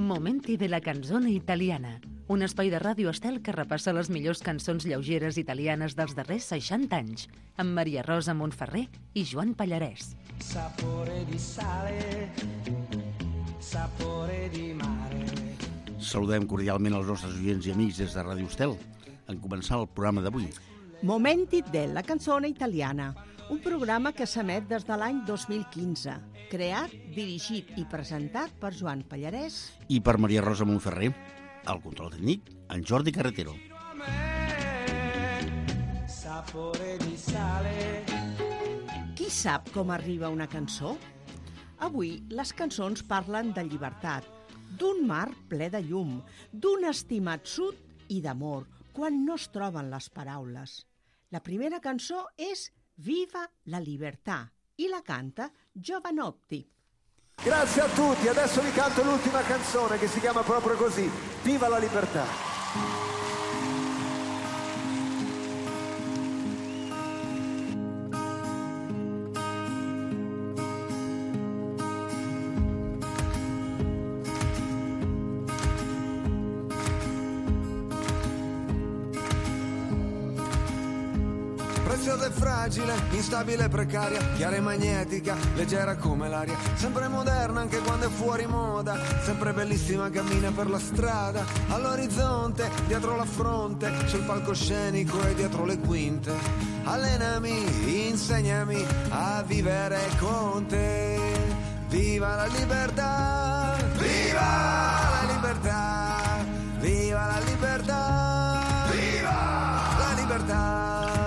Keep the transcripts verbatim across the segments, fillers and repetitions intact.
Momenti de la canzone italiana, un espai de Ràdio Estel que repassa les millors cançons lleugeres italianes dels darrers seixanta anys, amb Maria Rosa Montferrer i Joan Pallarès. Sapore di sale, sapore di mare. Saludem cordialment els nostres oients i amics des de Ràdio Estel en començar el programa d'avui. Momenti della canzone italiana, un programa que s'emet des de l'any dos mil quinze, creat, dirigit i presentat per Joan Pallarès i per Maria Rosa Montferrer. Al control tècnic, en Jordi Carretero. Sapore di sale. Qui sap com arriba una cançó? Avui les cançons parlen de llibertat, d'un mar ple de llum, d'un estimat sud i d'amor, quan no es troben les paraules. La primera cançó és Viva la libertà e la canta Giovanotti. Grazie a tutti, adesso vi canto l'ultima canzone che si chiama proprio così, Viva la libertà. Preziosa e fragile, instabile e precaria, chiara e magnetica, leggera come l'aria, sempre moderna anche quando è fuori moda, sempre bellissima cammina per la strada, all'orizzonte, dietro la fronte, sul palcoscenico e dietro le quinte. Allenami, insegnami a vivere con te. Viva la libertà, viva la libertà, viva la libertà, viva la libertà.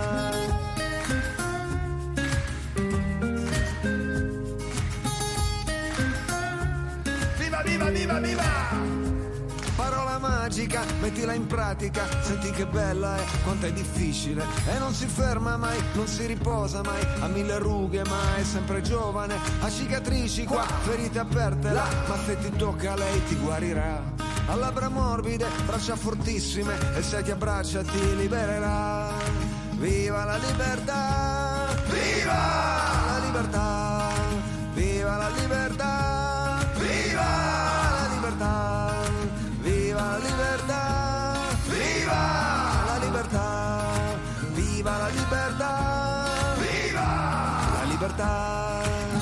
Viva, viva, viva! Parola magica, mettila in pratica, senti che bella è, quanto è difficile. E non si ferma mai, non si riposa mai, ha mille rughe ma è sempre giovane. Ha cicatrici qua, ferite aperte là, ma se ti tocca lei ti guarirà. Ha labbra morbide, braccia fortissime, e se ti abbraccia ti libererà. Viva la libertà! Viva la libertà! Viva la libertà! Viva la libertà, viva la libertà, viva la libertà, viva la libertà, viva la libertà.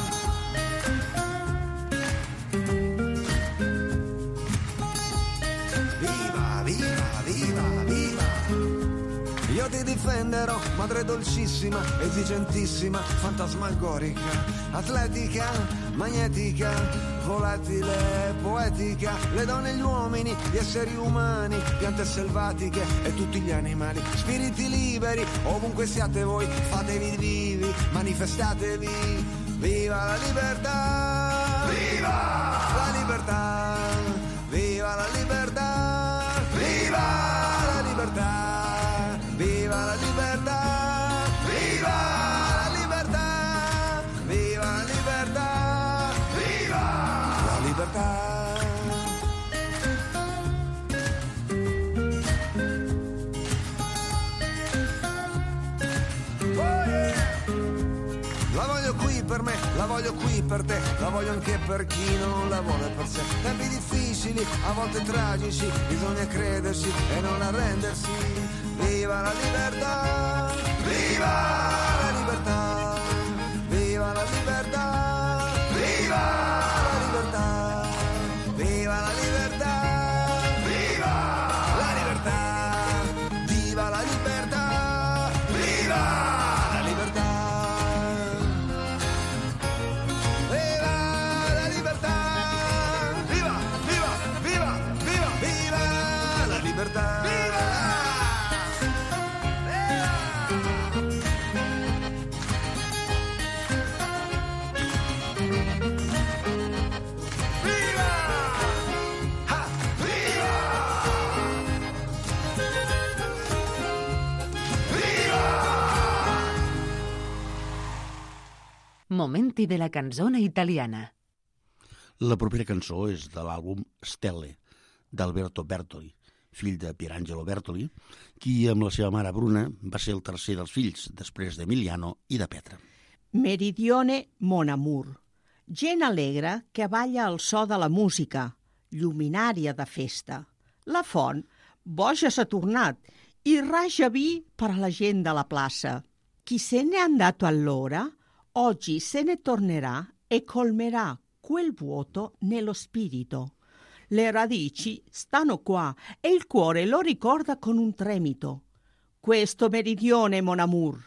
Viva, viva, viva, viva. Io ti difenderò, madre dolcissima, esigentissima, fantasmagorica, atletica, magnetica, volatile, poetica, le donne e gli uomini, gli esseri umani, piante selvatiche e tutti gli animali, spiriti liberi, ovunque siate voi, fatevi vivi, manifestatevi, viva la libertà, viva la libertà, viva la libertà, viva la libertà. Viva la libertà, viva la libertà, viva la libertà, viva la libertà. Oh yeah! La voglio qui per me, la voglio qui per te, la voglio anche per chi non la vuole per sé. Tempi difficili, a volte tragici, bisogna crederci e non arrendersi. Viva la libertà, viva la libertà, viva la libertà, viva la libertà, viva la libertà, viva la libertà, viva la libertà, viva la libertà, viva la libertà, viva, viva, viva, viva, viva la libertà. Momenti de la canzone italiana. La propera cançó és de l'àlbum Stelle, d'Alberto Bertoli, fill de Pierangelo Bertoli, qui amb la seva mare Bruna va ser el tercer dels fills, després d'Emiliano i de Petra. Meridione Mon Amour, gent alegre que balla al so de la música, lluminària de festa. La font boja s'ha tornat i raja vi per a la gent de la plaça. Chi se n'è andato allora, oggi se ne tornerà e colmerà quel vuoto nello spirito. Le radici stanno qua e il cuore lo ricorda con un tremito. Questo meridione, mon amour.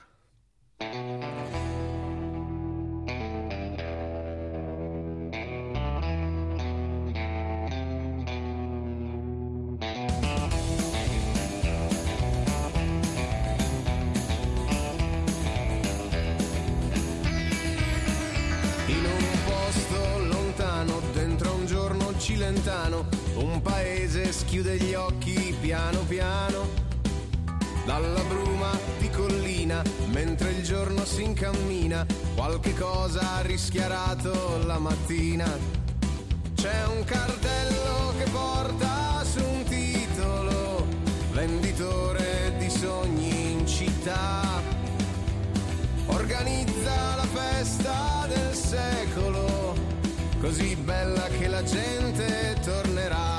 Cilentano, un paese schiude gli occhi piano piano dalla bruma di collina, mentre il giorno si incammina, qualche cosa ha rischiarato la mattina. C'è un cartello che porta su un titolo, venditore di sogni in città, organizza la festa del secolo, così bella che la gente tornerà.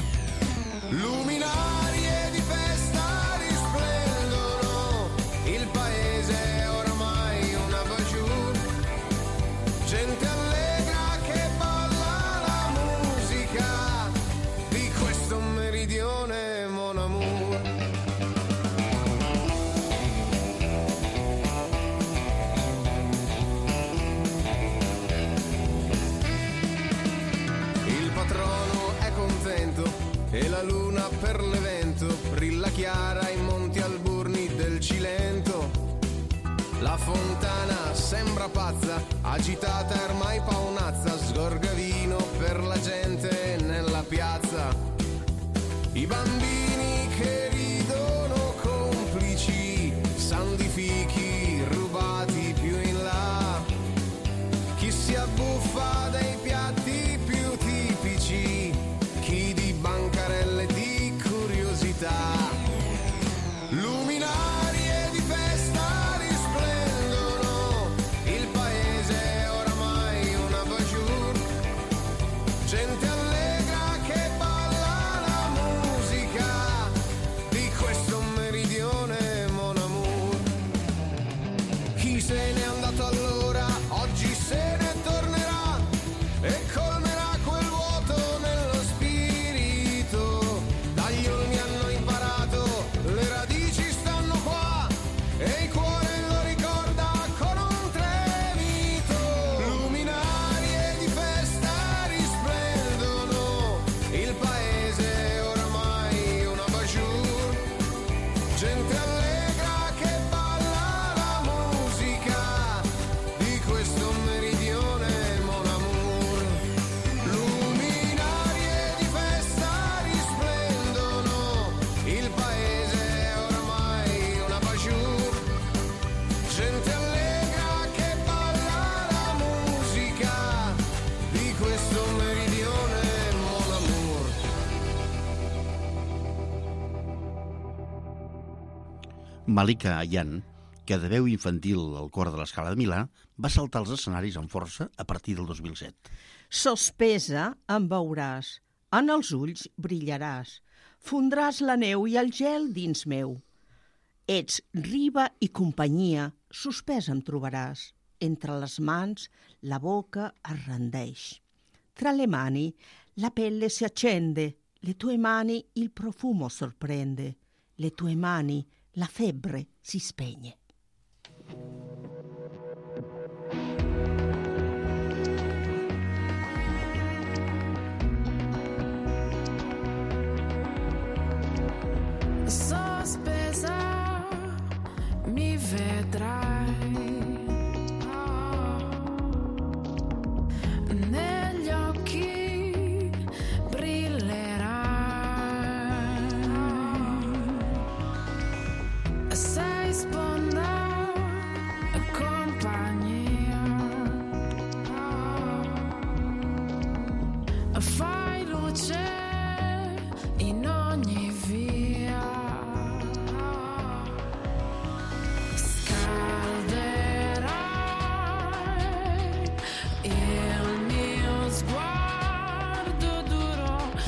Luminarie di festa risplendono, il paese è oramai una bajour. Gente allegra che balla la musica di questo meridione, mon amour. E la luna per l'evento brilla chiara ai monti alburni del Cilento. La fontana sembra pazza, agitata e ormai paonazza, sgorga vino per la gente nella piazza. I bambini che ridono complici, san di fichi rubati più in là. Chi si abbuffa dei piatti più tipici, chi di bancarelle di curiosità. Luminarie di festa risplendono, il paese è oramai una bajour. Gente allegra che balla la musica di questo meridione, mon amour. Chi se n'è andato allora, oggi se ne tornerà e colmerà quel vuoto nello spirito. Dagli olmi hanno imparato, le radici stanno qua e il cuore lo ricorda con un tremito. Luminarie di festa risplendono, il paese è oramai una bajour. Gente allegra che balla la musica di questo meridione, mon amour. Luminarie di festa risplendono, il paese è oramai una bajour. Gente allegra che balla la musica di questo meridione, mon amour. Malika Ayane, que de veu infantil al cor de l'Escala de Milà, va saltar als escenaris amb força a partir del dos mil set. Sospesa em veuràs, en els ulls brillaràs, fondràs la neu i el gel dins meu. Ets riba i companyia, suspès em trobaràs. Entre les mans la boca es rendeix. Tra le mani la pelle si accende, le tue mani il profumo sorprende, le tue mani la febbre si spegne. Sospesa mi vedrai, negli occhi brillerai, sei sponda compagnia, fai luce in ogni via. Scalderai il mio sguardo duro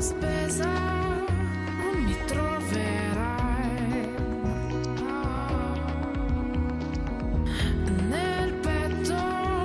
spesa non mi troverai. Nel petto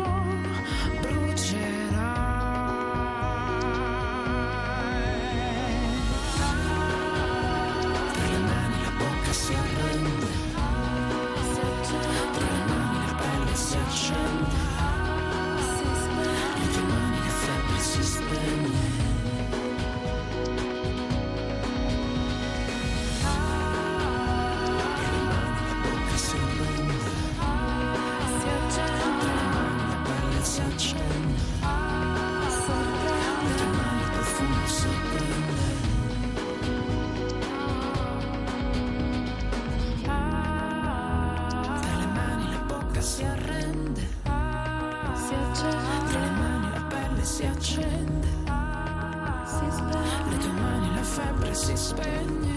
si arrende, si accende, tra le mani la pelle si accende, si spegne, le tue mani la febbre si spegne.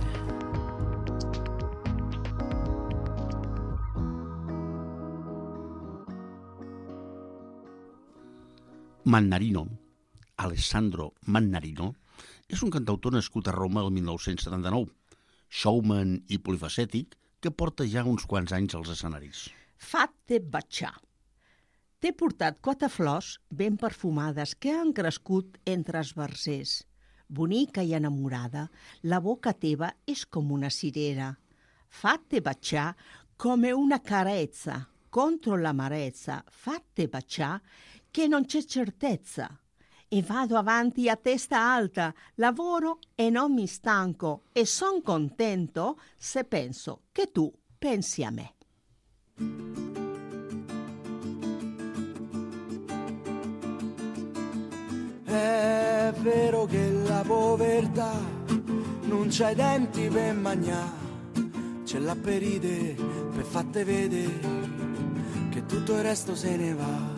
Mannarino, Alessandro Mannarino, és un cantautor nascut a Roma el mil nou-cents setanta-nou, showman i polifacètic que porta ja uns quants anys als escenaris. Fatte baciar. T'he portat quatre flors ben perfumades que han crescut entre els versers. Bonica i enamorada, la boca teva és com una cirera. Fatte baciar come una carezza contro l'amarezza. Fatte baciar che non c'è certezza. E vado avanti a testa alta, lavoro e non mi stanco e son contento se penso che tu pensi a me. È vero che la povertà non c'ha i denti per mangiare, c'è la peride per fatte vedere che tutto il resto se ne va.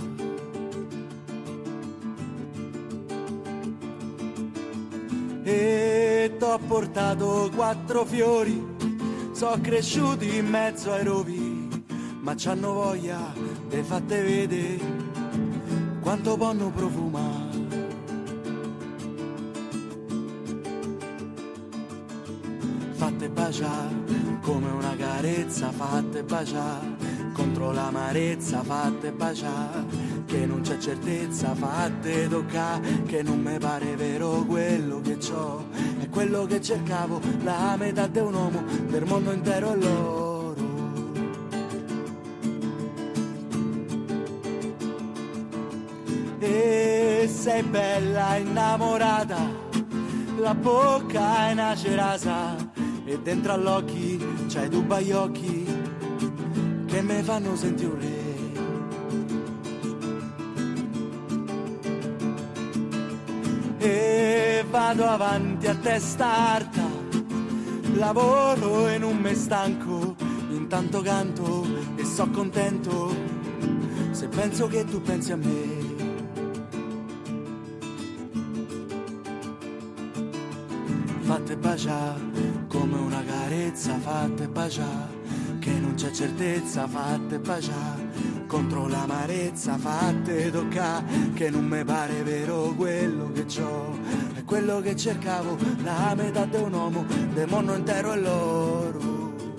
E t'ho portato quattro fiori, so cresciuti in mezzo ai rovi, ma c'hanno voglia de fatte vedere quanto possono profumare. Fatte baciare come una carezza, fatte baciare contro l'amarezza, fatte baciare che non c'è certezza, fatte toccare che non mi pare vero quello che c'ho, è quello che cercavo, la metà di un uomo, del mondo intero è loro. E sei bella innamorata, la bocca è una cerasa e dentro all'occhi c'hai due baiocchi che mi fanno sentire un re. E vado avanti a testa alta, lavoro e non mi stanco, intanto canto e so contento se penso che tu pensi a me. Fatte baciare come una carezza, fatte baciare che non c'è certezza, fatte baciare contro l'amarezza, fatte toccare che non mi pare vero quello che c'ho, è quello che cercavo, la metà di un uomo, del mondo intero è loro.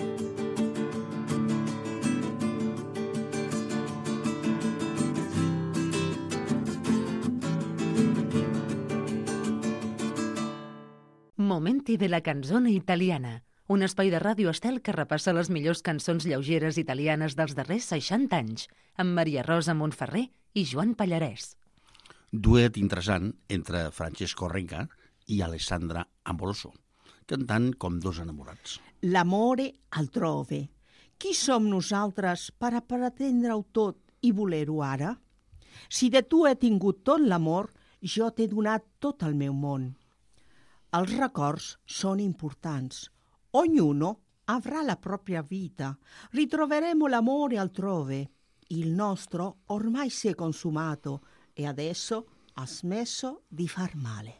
Momenti de la canzone italiana, un espai de Ràdio Estel que repassa les millors cançons lleugeres italianes dels darrers seixanta anys, amb Maria Rosa Montferrer i Joan Pallarès. Duet interessant entre Francesco Renca i Alessandra Amoroso, cantant com dos enamorats. L'amore altrove. Qui som nosaltres per a pretendre-ho tot i voler-ho ara? Si de tu he tingut tot l'amor, jo t'he donat tot el meu món. Els records sono importanti. Ognuno avrà la propria vita. Ritroveremo l'amore altrove. Il nostro ormai si è consumato e adesso ha smesso di far male.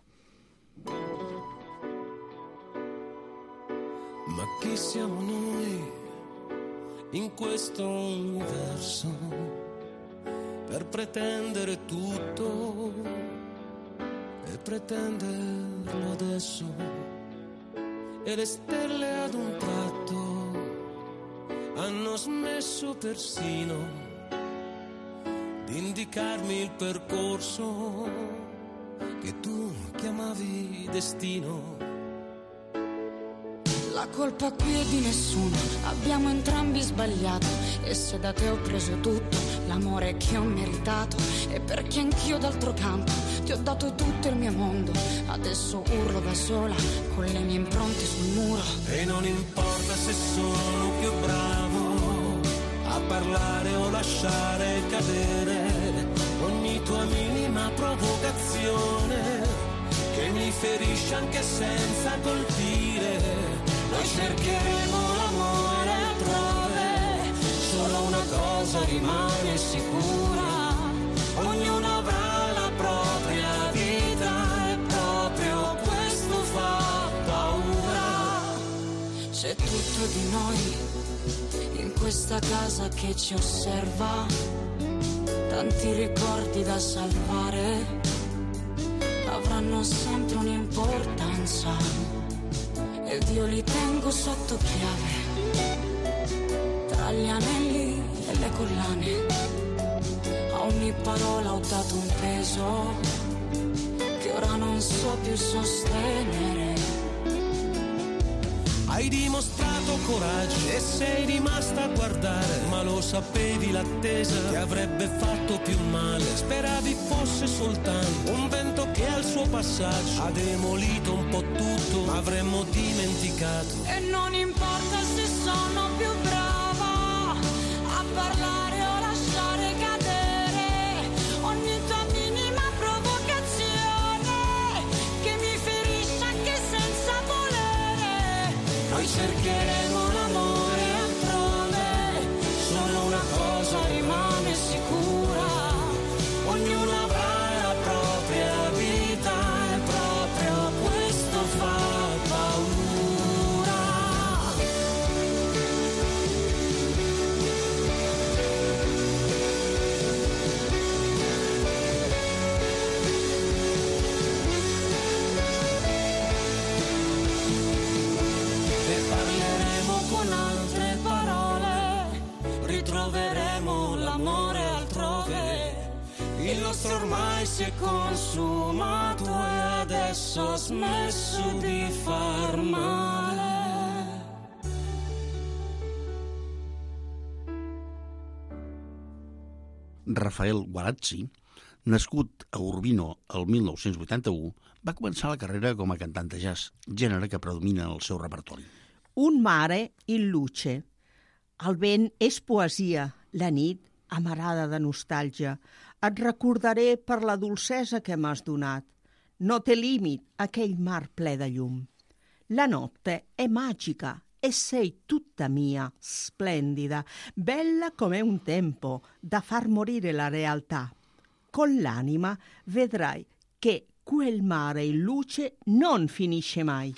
Ma chi siamo noi in questo universo per pretendere tutto e pretenderlo adesso, e le stelle ad un tratto hanno smesso persino di indicarmi il percorso che tu chiamavi destino. La colpa qui è di nessuno, abbiamo entrambi sbagliato, e se da te ho preso tutto, l'amore che ho meritato, e perché anch'io d'altro canto ti ho dato tutto il mio mondo, adesso urlo da sola con le mie impronte sul muro. E non importa se sono più bravo a parlare o lasciare cadere ogni tua minima provocazione che mi ferisce anche senza colpire. Noi cercheremo l'amore altrove, solo una cosa rimane sicura, ognuno avrà la propria vita e proprio questo fa paura. C'è tutto di noi in questa casa che ci osserva, tanti ricordi da salvare, avranno sempre un'importanza ed io li tengo sotto chiave, tra gli anelli e le collane, a ogni parola ho dato un peso che ora non so più sostenere. Hai dimostrato coraggio e sei rimasta a guardare, ma lo sapevi l'attesa ti avrebbe fatto più male. Speravi fosse soltanto un vento che al suo passaggio ha demolito un po' tutto, ma avremmo dimenticato. E non importa se sono più brava a parlare o lasciare cadere ogni tua minima provocazione che mi ferisce anche senza volere. Noi cercheremo l'amore altrove, solo una cosa rimane sicura, ognuno avrà la propria vita e proprio questo fa paura. Ne parleremo con altre parole, ritroveremo l'amore altrove. Il nostro ormai si è consumato e adesso ha smesso di far male. Rafael Guarazzi, nascut a Urbino el mil nou-cents vuitanta-u, va començar la carrera com a cantant de jazz, gènere que predomina en el seu repertori. Un mare in luce. El vent és poesia, la nit amarada de nostàlgia. Et recordaré per la dolcesa que m'has donat. No té límit aquell mar ple de llum. La notte è magica e sei tutta mia, splendida, bella come un tempo da far morire la realtà. Con l'anima vedrai che quel mare in luce non finisce mai.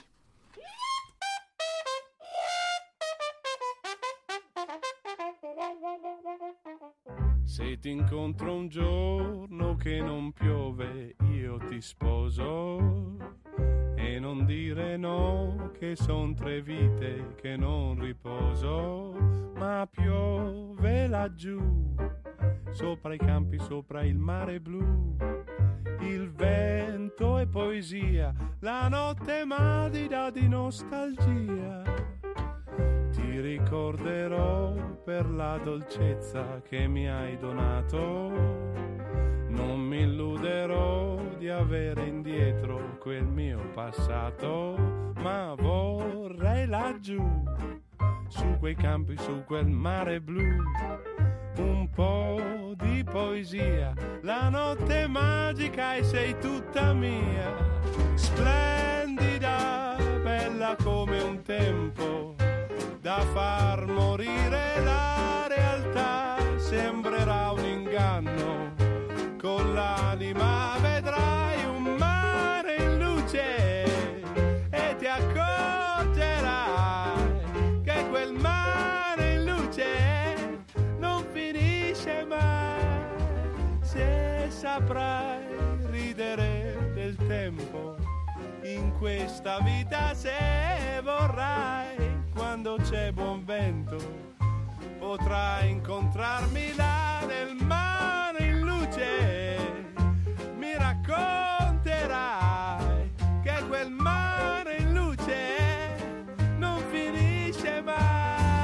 Se ti incontro un giorno che non piove, io ti sposo. E non dire no, che son tre vite che non riposo. Ma piove laggiù, sopra i campi, sopra il mare blu. Il vento è poesia, la notte madida di nostalgia. Ti ricorderò per la dolcezza che mi hai donato. Non mi illuderò di avere indietro quel mio passato, ma vorrei laggiù, su quei campi, su quel mare blu, un po' di poesia. La notte è magica e sei tutta mia, splendida, bella come un tempo da far morire la realtà. Sembrerà un inganno, con l'anima vedrai un mare in luce e ti accorgerai che quel mare in luce non finisce mai. Se saprai ridere del tempo tempo in questa vita, se vorrai, quando c'è buon vento potrai incontrarmi là nel mare in luce, mi racconterai che quel mare in luce non finisce mai.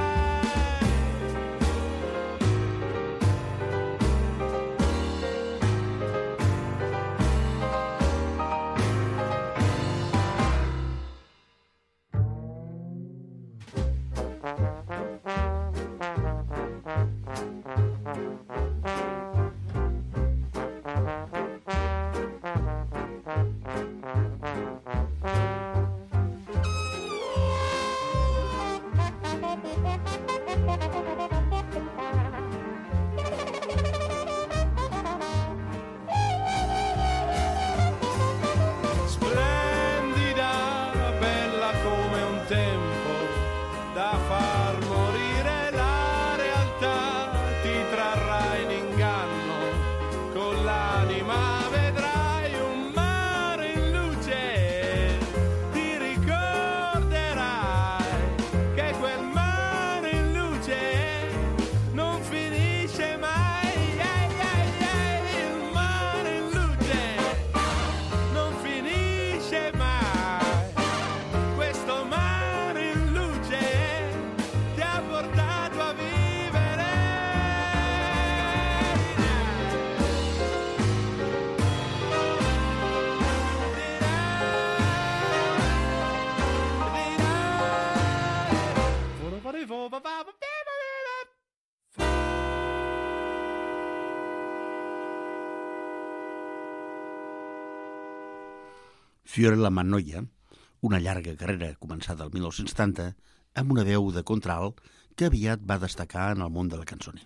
Fiorella Mannoia, una llarga carrera començada el mil nou-cents setanta, amb una veu de contralt que aviat va destacar en el món de la canzone.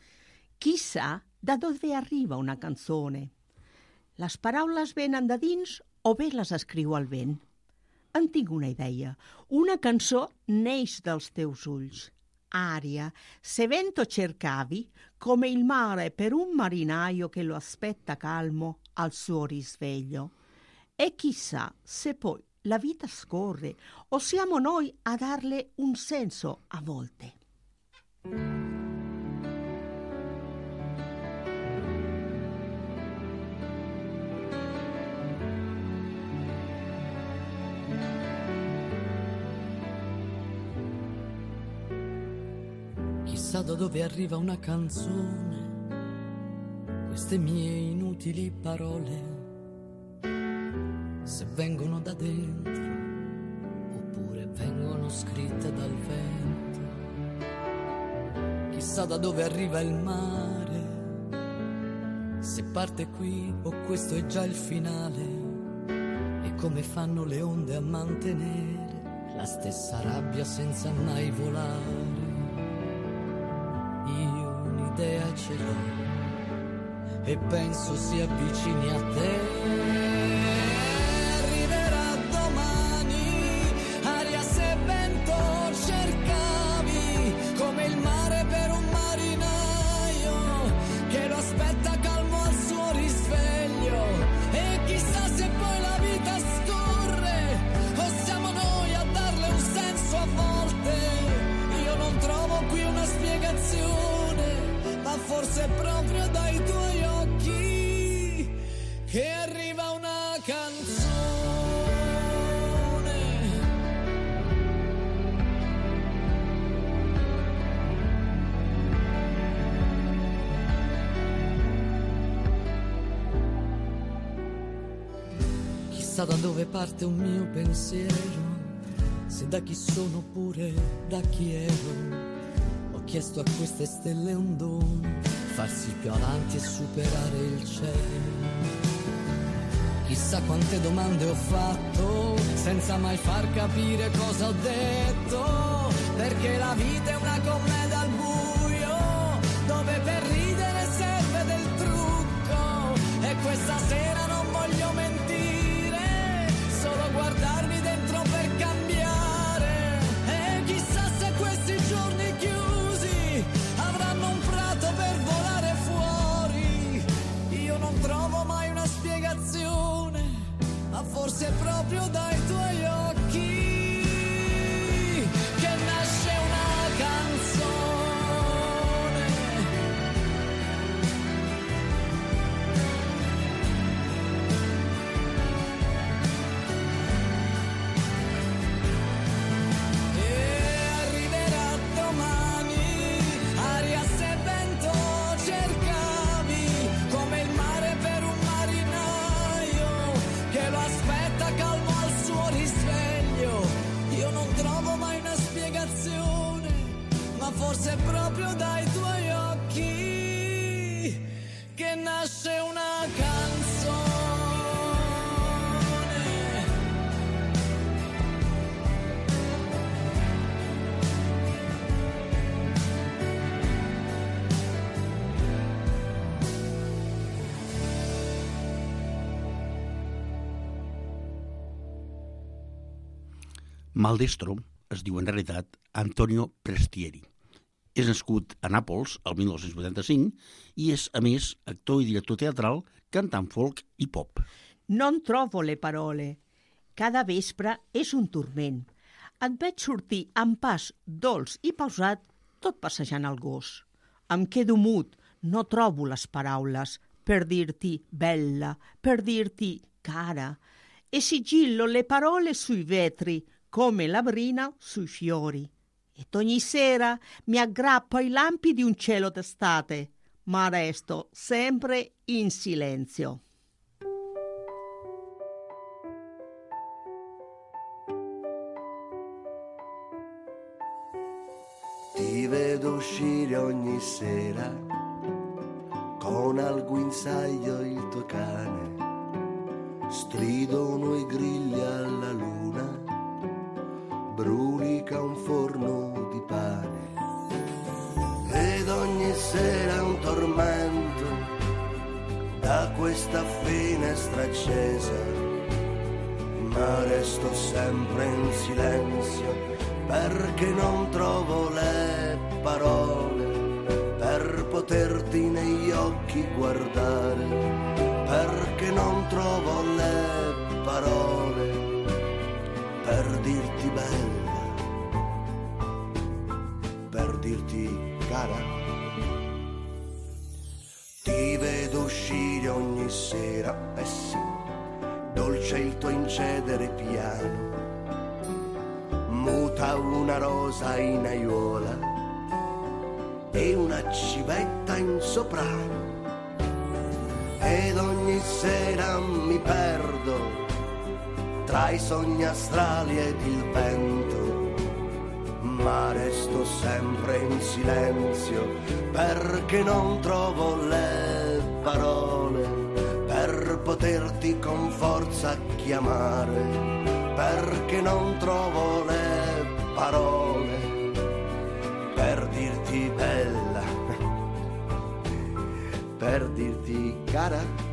Chissà da dove arriva una canzone. Les paraules venen de dins o bé les escriu el vent? En tinc una idea. Una cançó neix dels teus ulls. Aria, se vento cercavi, come il mare per un marinaio che lo aspetta calmo al suo risveglio. E chissà se poi la vita scorre o siamo noi a darle un senso a volte. Chissà da dove arriva una canzone, queste mie inutili parole, se vengono da dentro oppure vengono scritte dal vento. Chissà da dove arriva il mare, se parte qui o questo è già il finale, e come fanno le onde a mantenere la stessa rabbia senza mai volare. Io un'idea ce l'ho e penso si avvicini a te. Forse proprio dai tuoi occhi che arriva una canzone. Chissà da dove parte un mio pensiero, se da chi sono oppure da chi ero. Ho chiesto a queste stelle un dono, farsi più avanti e superare il cielo. Chissà quante domande ho fatto, senza mai far capire cosa ho detto, perché la vita è una commedia al buio, dove per ridere serve del trucco, e questa sera non voglio mentire, solo guardarmi dentro per cambiare, e chissà se questi giorni chiusi avranno un prato per volare fuori. Io non trovo mai una spiegazione, ma forse forse proprio dai tuoi occhi che nasce una canzone. E arriverà domani, aria se vento cercavi, come il mare per un marinaio che lo aspetta calmo al suo risveglio. Io non trovo mai una spiegazione, ma forse è proprio dai tuoi occhi che nasce una canzone. Maldestro es diu en realitat Antonio Prestieri. És nascut a Nàpols el mil nou-cents vuitanta-cinc i és, a més, actor i director teatral, cantant folk i pop. Non trovo le parole. Cada vespre és un turment. Et veig sortir amb pas dolç i pausat, tot passejant el gos. Em quedo mut, no trobo les paraules per dir-ti bella, per dirti cara. E sigillo le parole sui vetri, come la brina sui fiori. Ed ogni sera mi aggrappo ai lampi di un cielo d'estate, ma resto sempre in silenzio. Ti vedo uscire ogni sera con al guinzaglio il tuo cane, stridono i grilli alla luna, brulica un forno di pane ed ogni sera un tormento da questa finestra accesa, ma resto sempre in silenzio perché non trovo le parole per poterti negli occhi guardare, perché non trovo le parole per dirti bella, per dirti cara. Ti vedo uscire ogni sera, eh sì, dolce il tuo incedere piano, muta una rosa in aiuola e una civetta in soprano, ed ogni sera mi perdo tra i sogni astrali ed il vento, ma resto sempre in silenzio perché non trovo le parole per poterti con forza chiamare, perché non trovo le parole per dirti bella, per dirti cara.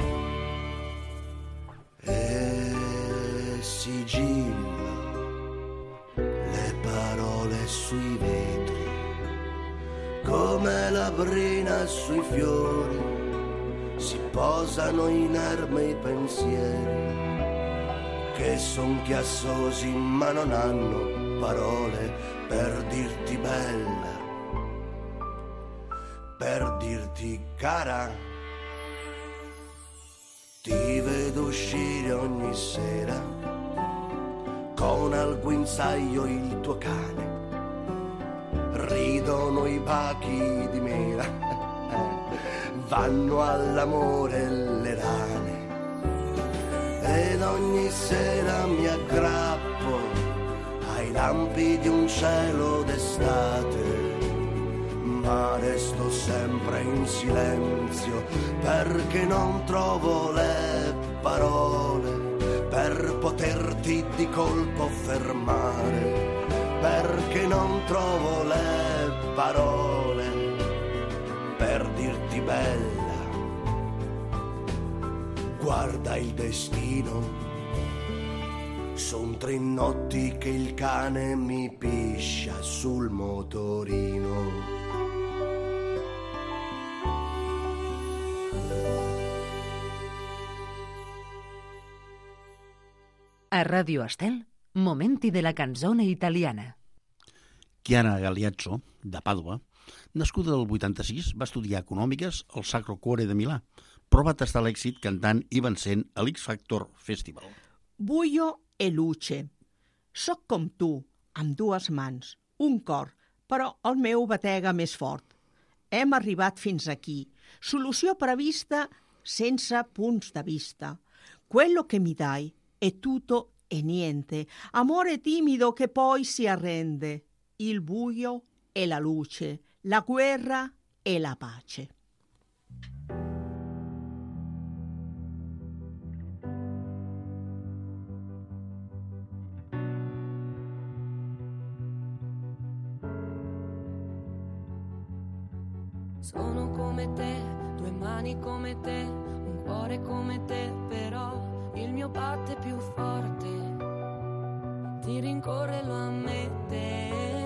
E sigillo le parole sui vetri come la brina sui fiori, si posano inerme i pensieri che son chiassosi ma non hanno parole per dirti bella, per dirti cara. Ti vedo uscire ogni sera con al guinzaglio il tuo cane, ridono i bachi di mela, vanno all'amore le rane, ed ogni sera mi aggrappo ai lampi di un cielo d'estate, ma resto sempre in silenzio perché non trovo le parole per poterti di colpo fermare, perché non trovo le parole per dirti bella. Guarda il destino, son tre notti che il cane mi piscia sul motorino. A Radio Estel, momenti della canzone italiana. Chiara Galeazzo, de Pàdua, nascuda del vuitanta-sis, va estudiar econòmiques al Sacro Cuore de Milà, però va tastar l'èxit cantant i vencent a l'X Factor Festival. Buio e luce. Soc com tu, amb dues mans, un cor, però el meu batega més fort. Hem arribat fins aquí. Solució prevista sense punts de vista. Quello che mi dai è tutto e niente. Amore timido che poi si arrende. Il buio e la luce. La guerra e la pace. Sono come te, due mani come te, un cuore come te, però il mio batte più forte, ti rincorre, lo ammette.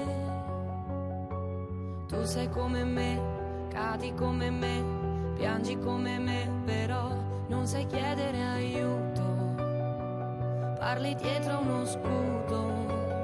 Tu sei come me, cadi come me, piangi come me, però non sai chiedere aiuto, parli dietro uno scudo.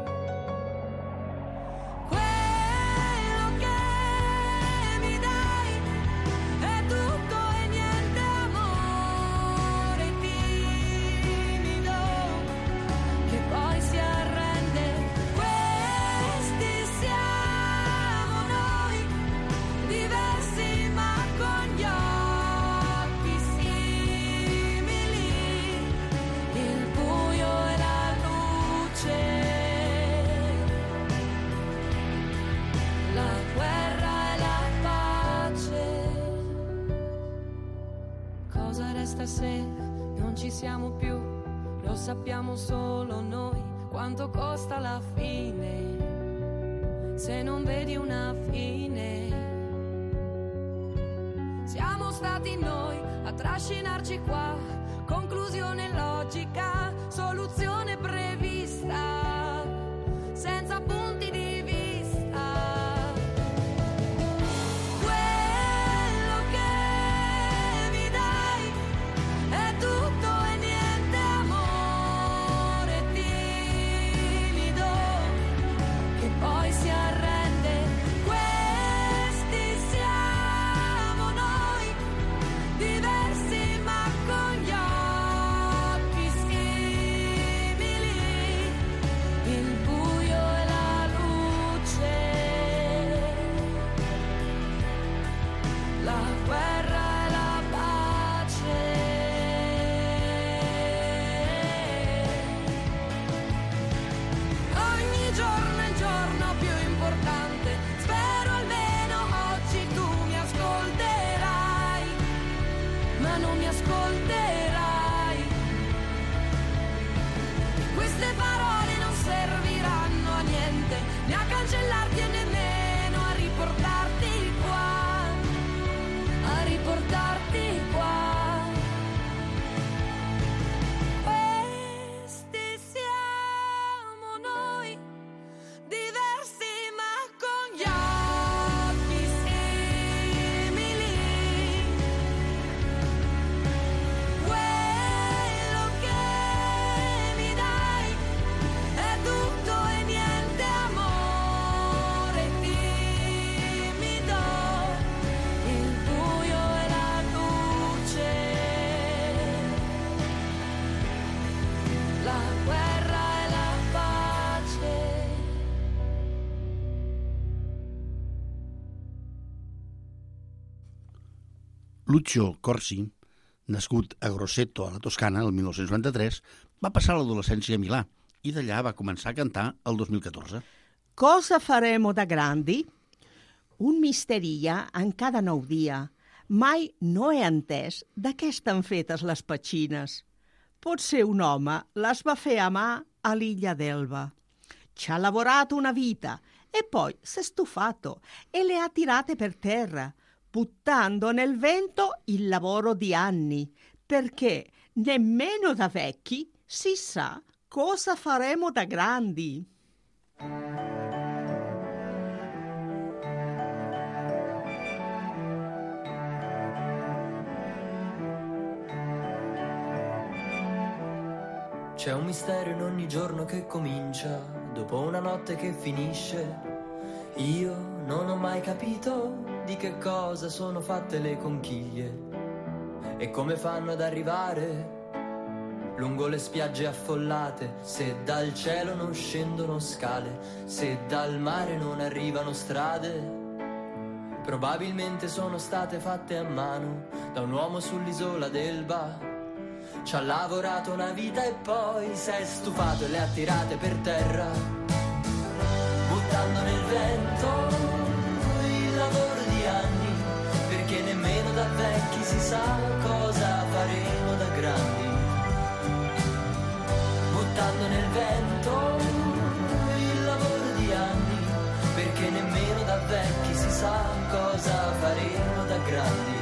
Se non ci siamo più, lo sappiamo solo noi, quanto costa la fine, se non vedi una fine. Siamo stati noi a trascinarci qua, conclusione logica, soluzione prevista, senza punti di vista. Lucio Corsi, nascut a Grosseto, a la Toscana, el mil nou-cents noranta-tres, va passar l'adolescència a Milà i d'allà va començar a cantar el dos mil catorze. Cosa faremo da grandi? Un misteria en cada nou dia. Mai no he entès de què estan fetes les petxines. Potser un home les va fer a mà a l'illa d'Elba. Ci ha lavorato una vita e poi si è stufato e le ha tirate per terra, buttando nel vento il lavoro di anni, perché nemmeno da vecchi si sa cosa faremo da grandi. C'è un mistero in ogni giorno che comincia, dopo una notte che finisce. Io non ho mai capito di che cosa sono fatte le conchiglie e come fanno ad arrivare lungo le spiagge affollate, se dal cielo non scendono scale, se dal mare non arrivano strade. Probabilmente sono state fatte a mano da un uomo sull'isola d'Elba. Ci ha lavorato una vita e poi si è stufato e le ha tirate per terra, buttando nel vento il lavoro di anni, perché nemmeno da vecchi si sa cosa faremo da grandi. Buttando nel vento il lavoro di anni, perché nemmeno da vecchi si sa cosa faremo da grandi.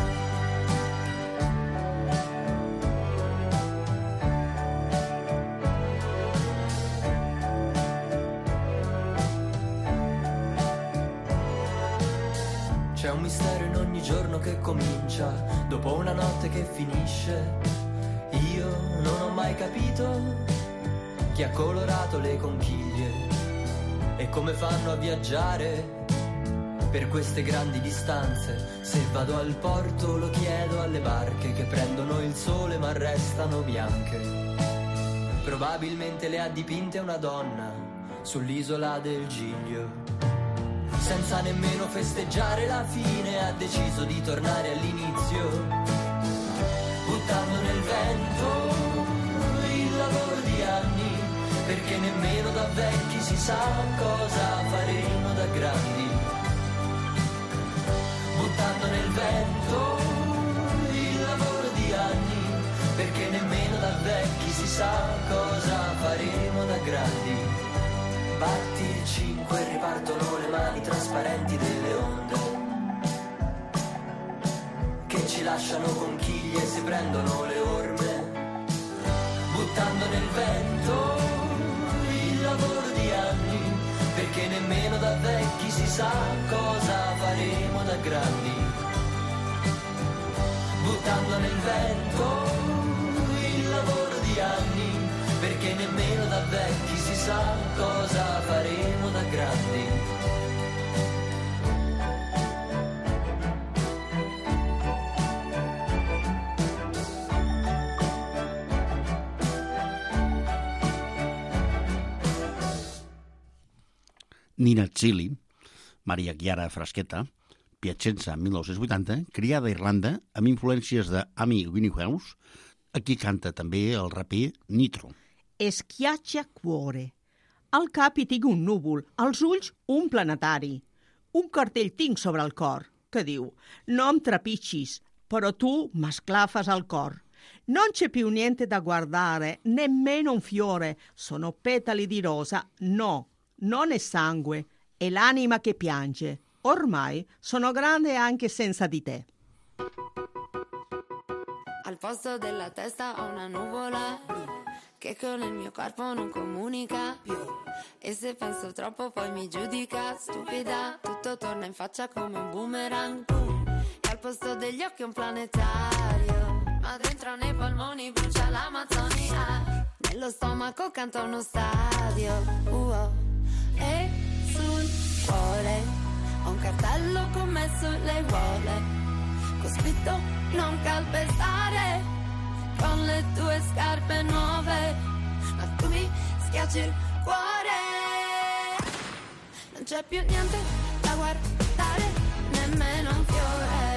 C'è un mistero in ogni giorno che comincia, dopo una notte che finisce. Io non ho mai capito chi ha colorato le conchiglie e come fanno a viaggiare per queste grandi distanze. Se vado al porto lo chiedo alle barche che prendono il sole ma restano bianche. Probabilmente le ha dipinte una donna sull'isola del Giglio. Senza nemmeno festeggiare la fine ha deciso di tornare all'inizio, buttando nel vento il lavoro di anni, perché nemmeno da vecchi si sa cosa faremo da grandi. Buttando nel vento il lavoro di anni, perché nemmeno da vecchi si sa cosa faremo da grandi. Batti il cinque e ripartono le mani trasparenti delle onde che ci lasciano conchiglie e si prendono le orme, buttando nel vento il lavoro di anni, perché nemmeno da vecchi si sa cosa faremo da grandi. Buttando nel vento il lavoro di anni, perché nemmeno da vecchi si sa cosa faremo da grandi. Nina Chili, Maria Chiara Frasqueta, Piacenza, mil nou-cents vuitanta, criada a Irlanda amb influències de Amy Winehouse, aquí canta també el raper Nitro. Schiaccia cuore. Al cap hi tinc un núvol, als ulls un planetari. Un cartell tinc sobre el cor que diu: no em trepitgis, però tu m'esclafes al cor. Non c'è più niente da guardare, nemmeno un fiore. Sono petali di rosa, no, non è sangue, è l'anima che piange. Ormai sono grande anche senza di te. Al posto della testa ho una nuvola che con il mio corpo non comunica più, e se penso troppo poi mi giudica stupida. Tutto torna in faccia come un boomerang, boom. E al posto degli occhi un planetario, ma dentro nei polmoni brucia l'Amazzonia. Nello stomaco canta uno stadio, uh-oh. E sul cuore ho un cartello con me sulle uole, con scritto non calpestare con le tue scarpe nuove, ma tu mi schiacci il cuore. Non c'è più niente da guardare, nemmeno un fiore.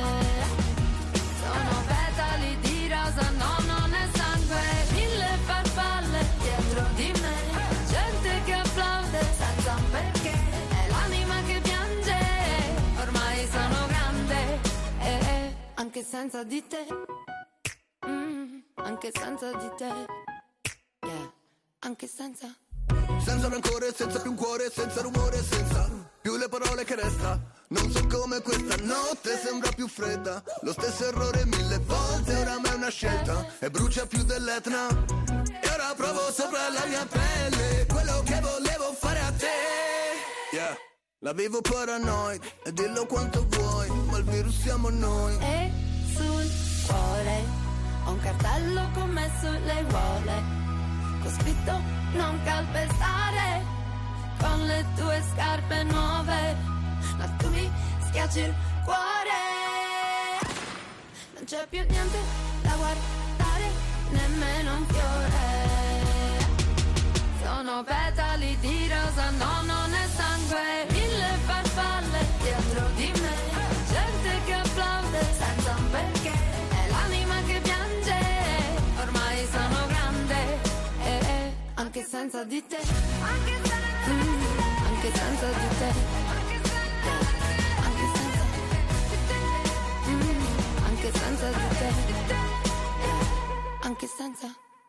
Sono petali di rosa, no, non è sangue. Mille farfalle dietro di me, gente che applaude senza un perché. È l'anima che piange, ormai sono grande, eh, anche senza di te. Mm, anche senza di te, yeah, anche senza. Senza rancore, senza più un cuore, senza rumore, senza più le parole che resta. Non so come questa notte sembra più fredda. Lo stesso errore mille volte, oramai è una scelta e brucia più dell'Etna. E ora provo sopra la mia pelle quello che volevo fare a te, yeah. La vivo paranoid e dillo quanto vuoi, ma il virus siamo noi. E sul cuore ho un cartello con me sulle uole, con scritto non calpestare con le tue scarpe nuove, ma tu mi schiacci il cuore. Non c'è più niente da guardare, nemmeno un fiore. Sono petali di rosa, no, non è sangue. Mille farfalle dietro di me, gente che applaude senza un perché. È l'anima che piange, ormai sono grande, eh, eh, anche senza di te, anche senza, mm, anche senza di te, anche senza di te, mm, anche senza di te, anche senza.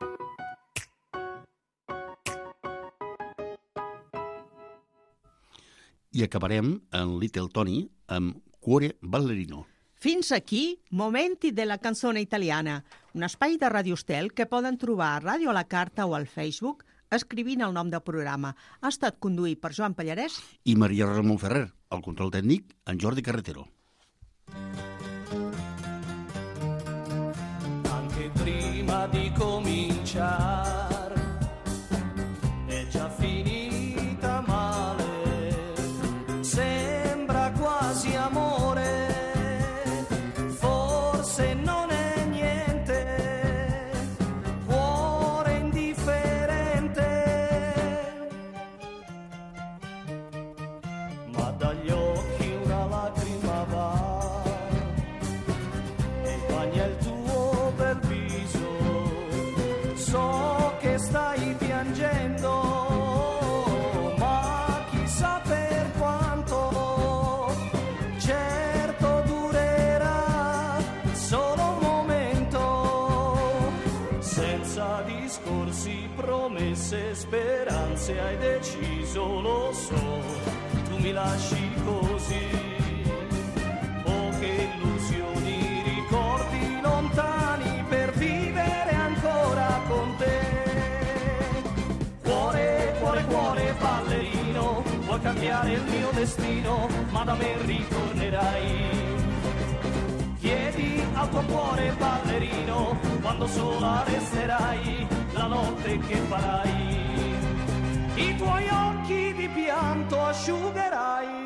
I acabarem en Little Tony amb Cuore Ballerino. Fins aquí, Momenti della canzone italiana, un espai de Radio Estel que poden trobar a Ràdio a la Carta o al Facebook escrivint el nom del programa. Ha estat conduït per Joan Pallarès i Maria Ramon Ferrer, el control tècnic en Jordi Carretero. Anche prima di cominciare è già finita male, sembra quasi amore, forse non è niente, cuore indifferente, ma dagli occhi una lacrima va e bagna il tuo bel viso, so che stai piangendo, ma chissà per quanto, certo durerà solo un momento, senza discorsi, promesse, speranze, hai deciso, lo so, tu mi lasci così, poche illusioni, ricordi lontani per vivere ancora con te. Cuore, cuore, cuore ballerino, vuoi cambiare il mio destino, ma da me ritornerai. Chiedi al tuo cuore ballerino, quando sola resterai, la notte che farai, i tuoi occhi di pianto asciugherai.